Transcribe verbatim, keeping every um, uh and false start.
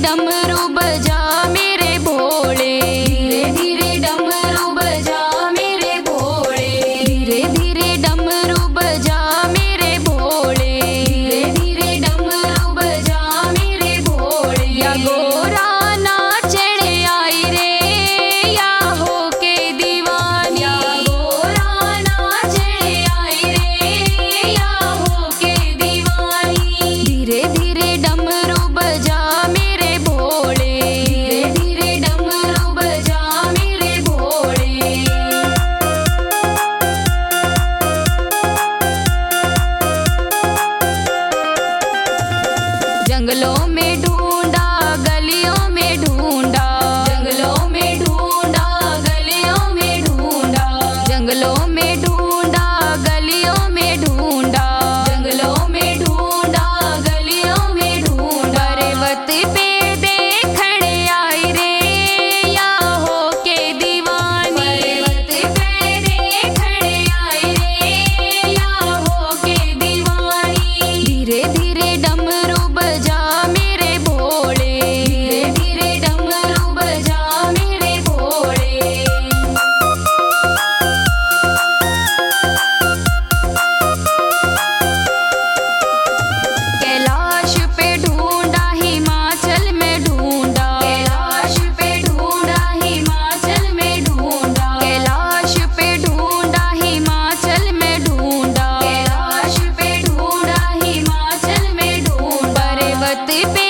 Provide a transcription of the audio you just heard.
डमरू बजा मेरे भोले, धीरे धीरे डमरू बजा मेरे भोले, धीरे धीरे डमरू बजा मेरे भोले, धीरे धीरे डमरू बजा मेरे भोले। या गोरा नाचने आई रे या हो के दीवानी, या गोरा नाचने आई रे या हो के दीवानी। धीरे धीरे डमरू बजा मेरे भोले, धीरे धीरे डमरू बजा मेरे भोले। जंगलों में ढूंढा गलियों में ढूंढा, जंगलों में ढूंढा गलियों में ढूंढा, जंगलों में ढूंढा गलियों में ढूंढा, जंगलों में ढूंढा गलियों में ढूंढा। पर्वत पे देखने आई रे या हो के दीवानी, पर्वत पे देखने आई रे या हो के दीवानी। धीरे धीरे डमरू बजा मेरे भोले, धीरे धीरे डमरू बजा मेरे भोले। कैलाश पे ढूंढा हिमाचल में ढूंढा, कैलाश पे ढूंढा हिमाचल में ढूंढा, कैलाश पे ढूंढा हिमाचल में ढूंढा, कैलाश पे ढूंढा हिमाचल में ढूंढा। पर्वत पे